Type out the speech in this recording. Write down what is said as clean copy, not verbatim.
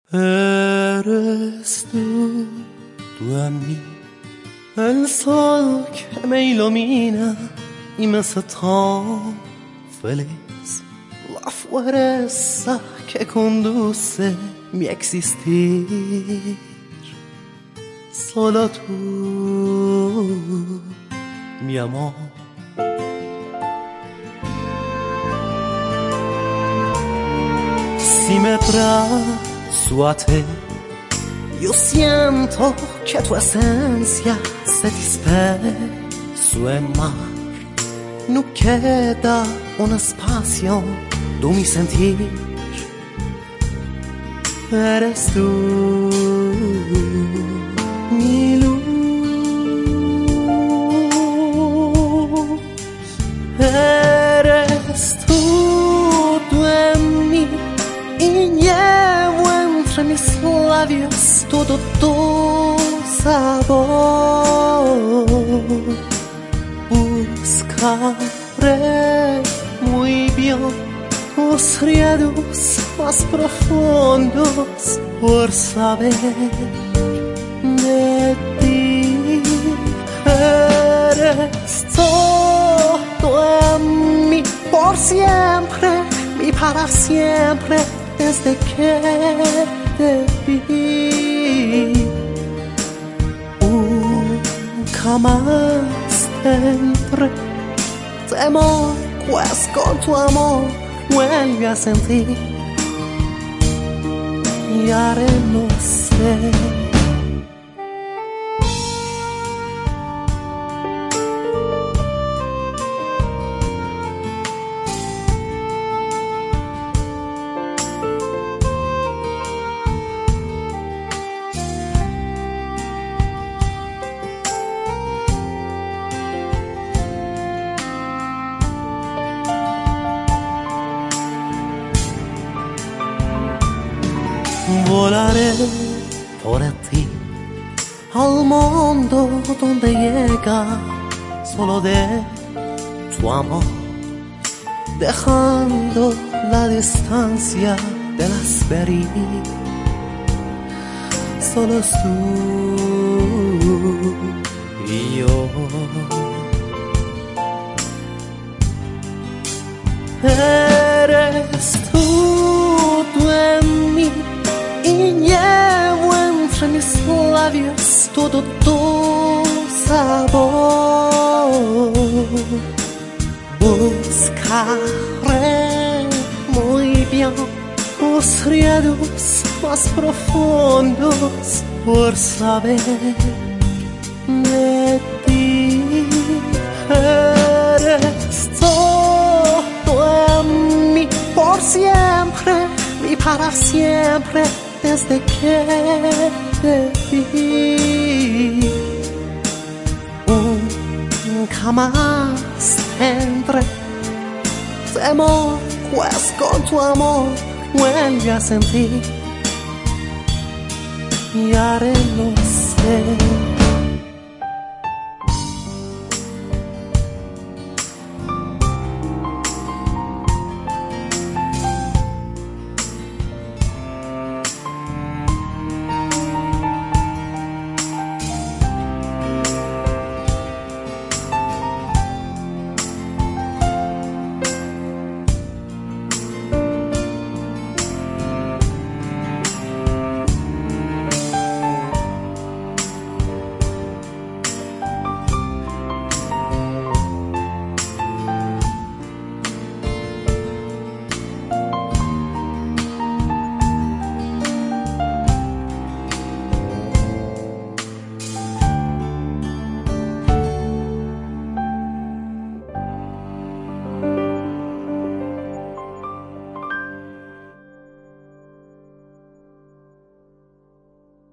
Eres tú a mí, el sol que me ilumina y me hace tan feliz, la fuerza que conduce mi existir. Solo tú, mi amor. Si me persuade, yo siento que tu esencia se disperso en mar. No queda un espacio de mi sentir. Eres tú, mi luz. Eres tú en mí y llevo entre mis labios todo tu sabor. Buscaré muy bien tus riados más profundos por saber de ti. Eres todo en mí, por siempre y para siempre, desde que te vi. Nunca más tendré temor, pues con tu amor vuelve a sentir y haré no sé. Volaré por ti al mundo donde llega solo de tu amor, dejando la distancia de las veredas. Solo tú y yo. Eres tú en mí y llevo entre mis labios todo tu sabor. Buscaré muy bien tus riados más profundos por saber de ti. Eres todo en mí, por siempre y para siempre, desde que te vi. Nunca más tendré temor, pues con tu amor vuelve a sentir y haré no sé.